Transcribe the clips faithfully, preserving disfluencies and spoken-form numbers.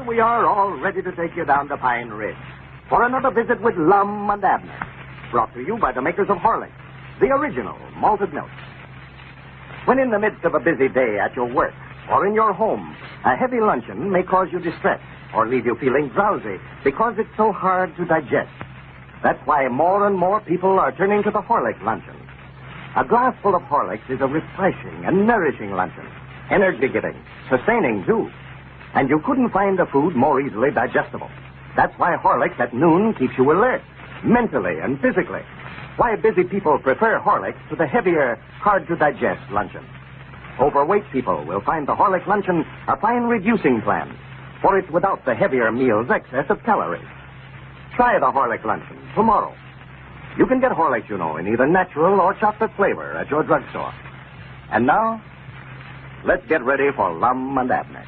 we are, all ready to take you down to Pine Ridge for another visit with Lum and Abner, brought to you by the makers of Horlicks, the original malted milk. When in the midst of a busy day at your work or in your home, a heavy luncheon may cause you distress or leave you feeling drowsy because it's so hard to digest. That's why more and more people are turning to the Horlicks luncheon. A glass full of Horlicks is a refreshing and nourishing luncheon, energy-giving, sustaining, too. And you couldn't find a food more easily digestible. That's why Horlicks at noon keeps you alert, mentally and physically. Why busy people prefer Horlicks to the heavier, hard-to-digest luncheon. Overweight people will find the Horlicks luncheon a fine reducing plan, for it's without the heavier meal's excess of calories. Try the Horlicks luncheon tomorrow. You can get Horlicks, you know, in either natural or chocolate flavor at your drugstore. And now, let's get ready for Lum and Abner.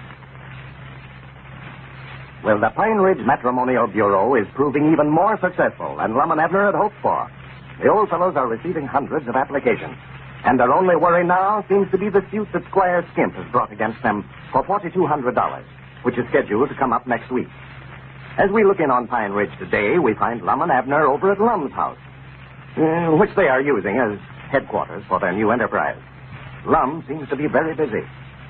Well, the Pine Ridge Matrimonial Bureau is proving even more successful than Lum and Abner had hoped for. The old fellows are receiving hundreds of applications, and their only worry now seems to be the suit that Squire Skimp has brought against them for four thousand two hundred dollars, which is scheduled to come up next week. As we look in on Pine Ridge today, we find Lum and Abner over at Lum's house, uh, which they are using as headquarters for their new enterprise. Lum seems to be very busy.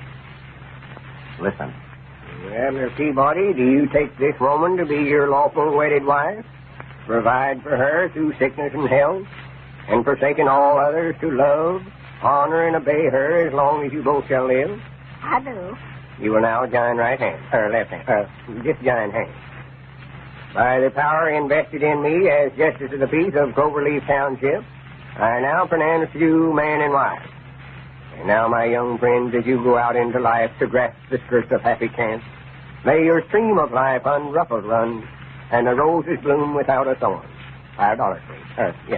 Listen. Abner Peabody, do you take this woman to be your lawful wedded wife? Provide for her through sickness and health, and forsaking all others to love, honor, and obey her as long as you both shall live? I do. You will now join right hand, or left hand, uh, just join hands. By the power invested in me as Justice of the Peace of Cloverleaf Township, I now pronounce you man and wife. And now, my young friends, as you go out into life to grasp the skirts of happy chance, may your stream of life unruffled run, and the roses bloom without a thorn. Five dollars, please. Uh, yes.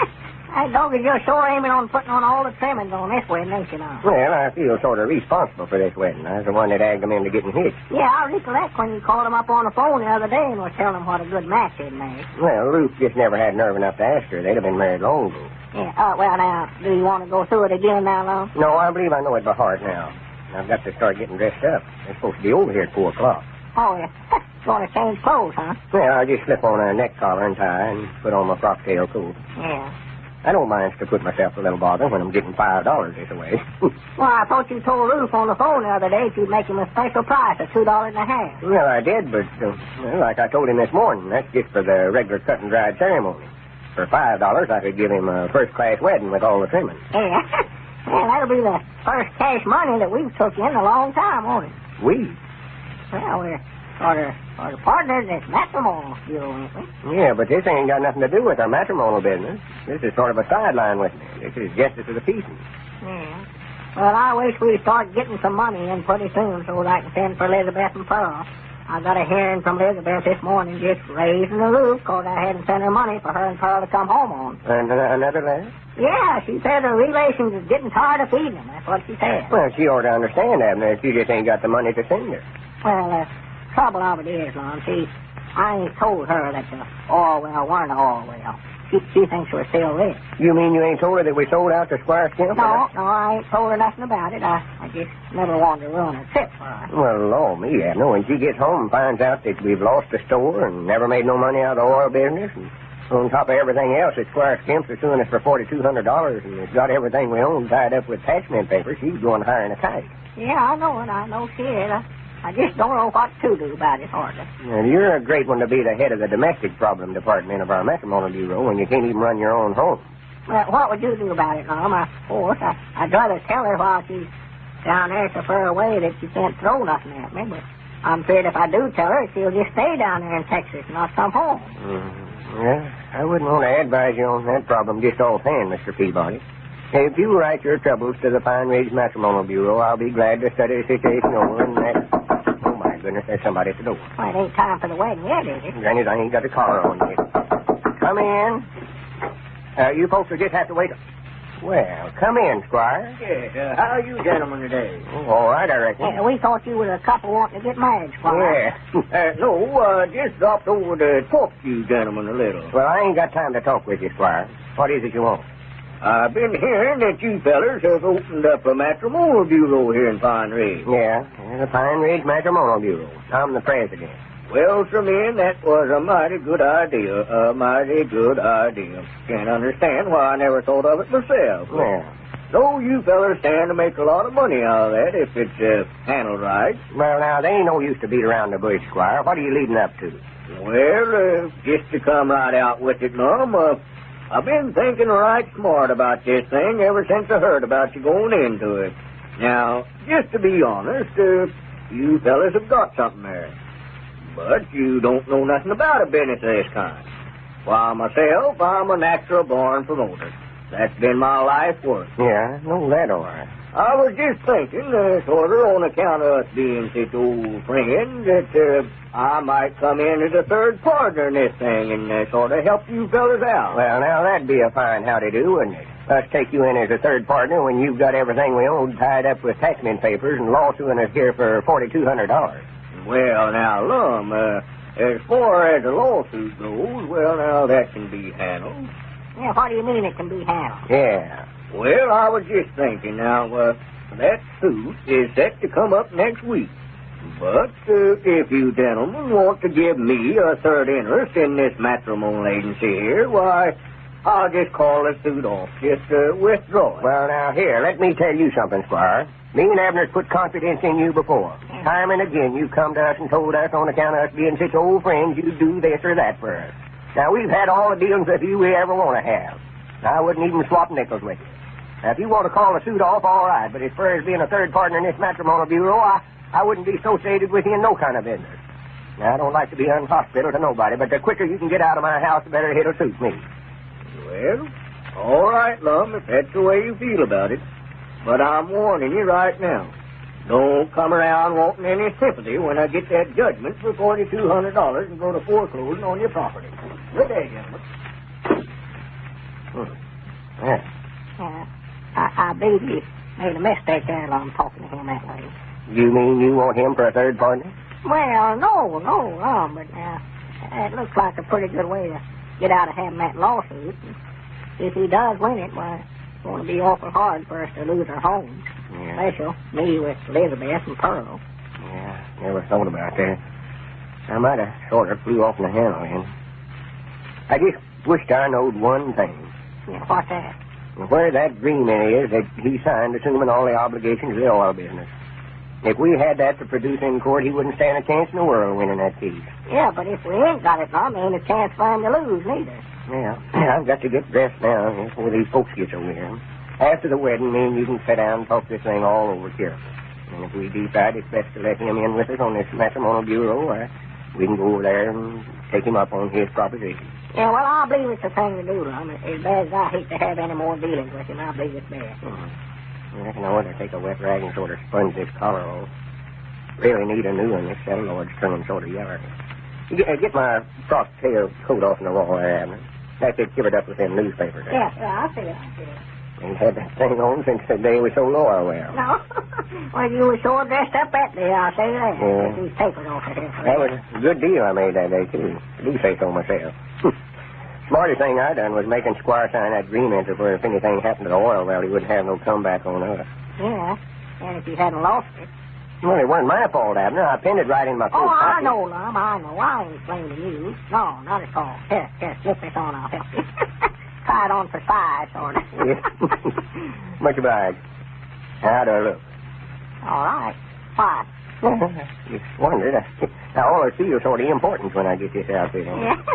Hey, Doggy, you're sure aiming on putting on all the trimmings on this wedding, ain't you now? Well, I feel sort of responsible for this wedding. I was the one that agged them into getting hitched. Yeah, I recollect when you called him up on the phone the other day and was telling him what a good match they'd made. Well, Ruth just never had nerve enough to ask her. They'd have been married long ago. Yeah, uh, well, now, do you want to go through it again now, Lum? No, I believe I know it by heart now. I've got to start getting dressed up. They're supposed to be over here at four o'clock. Oh, yeah. You want to change clothes, huh? Well, I'll just slip on a neck collar and tie and put on my frock tail coat. Yeah. I don't mind to put myself a little bother when I'm getting five dollars this way. Well, I thought you told Ruth on the phone the other day you'd make him a special price of two dollars and a half. Well, I did, but uh, well, like I told him this morning, that's just for the regular cut and dried ceremony. For five dollars, I could give him a first-class wedding with all the trimmings. Yeah. Yeah, that'll be the first cash money that we've took in a long time, won't it? We? Well, we're sort of, sort of partners in this matrimonial bureau, ain't we? Yeah, but this ain't got nothing to do with our matrimonial business. This is sort of a sideline with me. This is Justice of the Peace. Yeah. Well, I wish we'd start getting some money in pretty soon so that I can send for Elizabeth and Pearl. I got a hearing from Elizabeth this morning just raising the roof because I hadn't sent her money for her and Pearl to come home on. And uh, another letter? Yeah, she said her relations is getting tired of feeding them. That's what she said. Well, she ought to understand, Abner. She just ain't got the money to send her. Well, the uh, trouble of it is, Lon, see, I ain't told her that the Orwell weren't Orwell. She, she thinks we're still rich. You mean you ain't told her that we sold out to Squire Skimp? No, no, I ain't told her nothing about it. I, I just never wanted to ruin her trip for her. Well, Lord, me, Abner, when she gets home and finds out that we've lost the store and never made no money out of the oil business, and on top of everything else that Squire Skimp's is suing us for four thousand two hundred dollars and it's got everything we own tied up with attachment paper, she's going hiring a kite. Yeah, I know it. I know she is. I, I just don't know what to do about it, hardly. Well, you're a great one to be the head of the domestic problem department of our matrimonial bureau when you can't even run your own home. Well, what would you do about it, Mom? Of course, I, I'd rather tell her while she's down there so far away that she can't throw nothing at me, but I'm afraid if I do tell her, she'll just stay down there in Texas and not come home. Mm-hmm. Yeah, I wouldn't want to advise you on that problem just offhand, Mister Peabody. If you write your troubles to the Pine Ridge Matrimonial Bureau, I'll be glad to study the situation over and that... Oh, my goodness, there's somebody at the door. Well, it ain't time for the wedding yet, is it? Granny, I ain't got the collar on yet. Come in. Uh, you folks will just have to wait. Well, come in, Squire. Yes, uh, how are you gentlemen today? Oh, all right, I reckon. Yeah, we thought you was a couple wanting to get married, Squire. Yeah. Uh, no, uh, just dropped over to talk to you gentlemen a little. Well, I ain't got time to talk with you, Squire. What is it you want? I've been hearing that you fellers have opened up a matrimonial bureau here in Pine Ridge. Yeah, the Pine Ridge Matrimonial Bureau. I'm the president. Well, sir, man, that was a mighty good idea. A mighty good idea. Can't understand why I never thought of it myself. Yeah. So you fellers stand to make a lot of money out of that if it's uh, handled right. Well, now, they ain't no use to beat around the bush, Squire. What are you leading up to? Well, uh, just to come right out with it, Mum, uh, I've been thinking right smart about this thing ever since I heard about you going into it. Now, just to be honest, uh, you fellas have got something there. But you don't know nothing about a business of this kind. Why, myself, I'm a natural born promoter. That's been my life work. Yeah, no, that all right. I was just thinking, uh, sort of on account of us being such old friends, that uh, I might come in as a third partner in this thing and uh, sort of help you fellas out. Well, now, that'd be a fine howdy-do, wouldn't it? Us take you in as a third partner when you've got everything we own tied up with taxman papers and lawsuing us here for forty-two hundred dollars. Well, now, Lum, uh, as far as the lawsuit goes, well, now, that can be handled. Yeah, what do you mean it can be handled? Yeah. Well, I was just thinking now, uh, that suit is set to come up next week. But uh, if you gentlemen want to give me a third interest in this matrimonial agency here, why, I'll just call the suit off. Just uh, withdraw it. Well, now, here, let me tell you something, Squire. Me and Abner's put confidence in you before. Time and again, you've come to us and told us on account of us being such old friends, you'd do this or that for us. Now, we've had all the dealings with you we ever want to have. I wouldn't even swap nickels with you. Now, if you want to call the suit off, all right. But as far as being a third partner in this matrimonial bureau, I, I wouldn't be associated with you in no kind of business. Now, I don't like to be unhospitable to nobody, but the quicker you can get out of my house, the better it'll suit me. Well, all right, Lum, if that's the way you feel about it. But I'm warning you right now. Don't come around wanting any sympathy when I get that judgment for forty-two hundred dollars and go to foreclosing on your property. Good day, gentlemen. Hmm. Yeah. Uh, I, I believe you made a mistake there, Lum, talking to him that way. You mean you want him for a third partner? Well, no, no, Lum, but uh, it looks like a pretty good way to get out of having that lawsuit. If he does win it, why, it's going to be awful hard for us to lose our homes. Yeah. Special, me with Elizabeth and Pearl. Yeah, never thought about that. I might have sort of flew off in the handle then. I just wished I knowed one thing. Yeah, what's that? Where that agreement is that he signed assuming all the obligations of the oil business. If we had that to produce in court, he wouldn't stand a chance in the world winning that case. Yeah, but if we ain't got it, Lum, there ain't a chance for him to lose, neither. Yeah, I've got to get dressed now before these folks get over here. After the wedding, me and you can sit down and talk this thing all over carefully. And if we decide it's best to let him in with us on this matrimonial bureau, uh, we can go over there and take him up on his proposition. Yeah, well, I believe it's the thing to do, Lum. As bad as I hate to have any more dealings with him, I believe it's best. Mm-hmm. I reckon I ought to take a wet rag and sort of sponge this collar off. Really need a new one. This celluloid's turning sort of yellow. Get, uh, get my frock tail coat off in the wall there, Abner. That's it covered up with them newspapers there. Yeah, yeah, I'll see it, I'll see it. Ain't had that thing on since the day we sold oil well. No. Well, you were sure dressed up that day, I'll say that. Yeah. These papers off of here. That was a good deal I made that day, too. I do say so myself. Smartest thing I done was making Squire sign that agreement where if anything happened to the oil well, he wouldn't have no comeback on us. Yeah, and if you hadn't lost it. Well, it wasn't my fault, Abner. I pinned it right in my coat Oh, I pocket. know, Lum, I know. I ain't blaming you. No, not at all. Here, here, slip this on, I'll help you. Try it on for size, sort of. Yeah. Much obliged. How do I look? All right. Fine. Just wondered. I always feel sort of important when I get this outfit on. Yeah.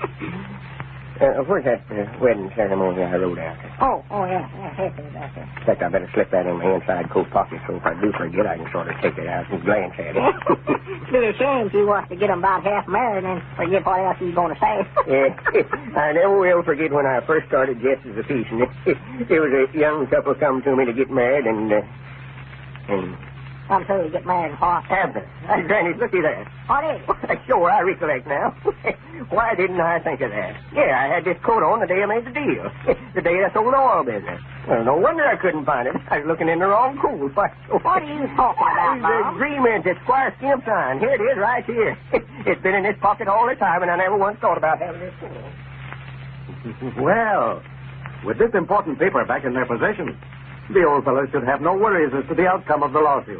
uh, where's that uh, wedding ceremony I wrote out? Oh, oh, yeah, yeah, here it is, that's it. In fact, I better slip that in my inside coat pocket so if I do forget, I can sort of take it out and glance at it. It's a shame if you was to get them about half married and forget what else you was going to say. Yeah, I never will forget when I first started Jess as a piece, and there was a young couple come to me to get married, and, uh, and... I'm sure you get married and what? Abner. Uh, Granny, looky there. What is it? Sure, I recollect now. Why didn't I think of that? Yeah, I had this coat on the day I made the deal. The day I sold the oil business. Well, no wonder I couldn't find it. I was looking in the wrong coat. Why, what are you talking about, The Mom? agreement that Squire Skimp signed. Here it is, right here. It's been in this pocket all the time, and I never once thought about having this coat on. Well, With this important paper back in their possession, the old fellows should have no worries as to the outcome of the lawsuit.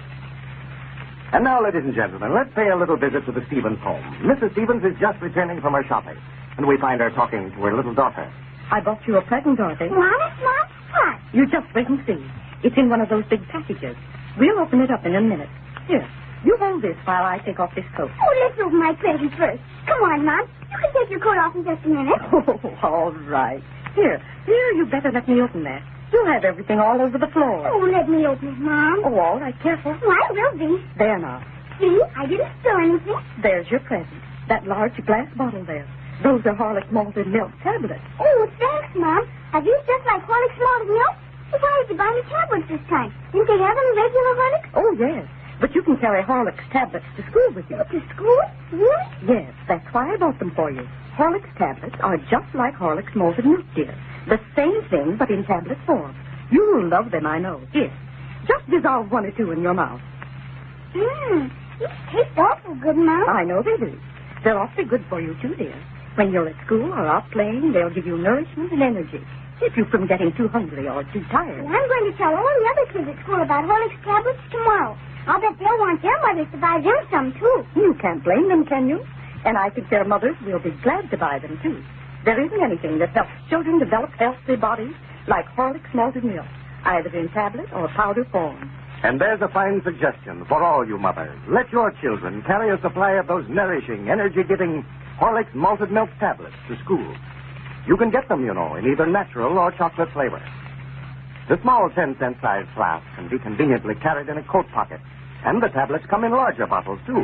And now, ladies and gentlemen, let's pay a little visit to the Stevens home. Missus Stevens is just returning from her shopping, and we find her talking to her little daughter. I bought you a present, Dorothy. Mom, Mom, what? You just wait and see. It's in one of those big packages. We'll open it up in a minute. Here, you hold this while I take off this coat. Oh, let's open my present first. Come on, Mom. You can take your coat off in just a minute. Oh, all right. Here, here, you better let me open that. You'll have everything all over the floor. Oh, let me open it, Mom. Oh, all right, careful. Oh, I will be. There now. See, I didn't spill anything. There's your present. That large glass bottle there. Those are Horlicks malted milk tablets. Oh, thanks, Mom. Are these just like Horlicks malted milk? Well, why did you buy me tablets this time? Didn't they have any regular Horlicks? Oh, yes. But you can carry Horlicks tablets to school with you. To school? Really? Yes, that's why I bought them for you. Horlicks tablets are just like Horlicks malted milk, dear. The same thing, but in tablet form. You'll love them, I know. Here, just dissolve one or two in your mouth. Mmm, these taste awful good, Mom. I know they do. They're awfully good for you, too, dear. When you're at school or out playing, they'll give you nourishment and energy. Keep you from getting too hungry or too tired. Well, I'm going to tell all the other kids at school about Horlicks tablets tomorrow. I'll bet they'll want their mothers to buy them some, too. You can't blame them, can you? And I think their mothers will be glad to buy them, too. There isn't anything that helps children develop healthy bodies like Horlicks malted milk, either in tablet or powder form. And there's a fine suggestion for all you mothers. Let your children carry a supply of those nourishing, energy-giving Horlicks malted milk tablets to school. You can get them, you know, in either natural or chocolate flavor. The small ten-cent size flask can be conveniently carried in a coat pocket, and the tablets come in larger bottles, too.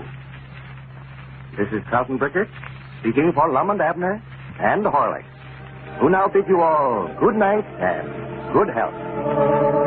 This is Carlton Brickert, speaking for Lum and Abner and Horlicks, who now bid you all good night and good health.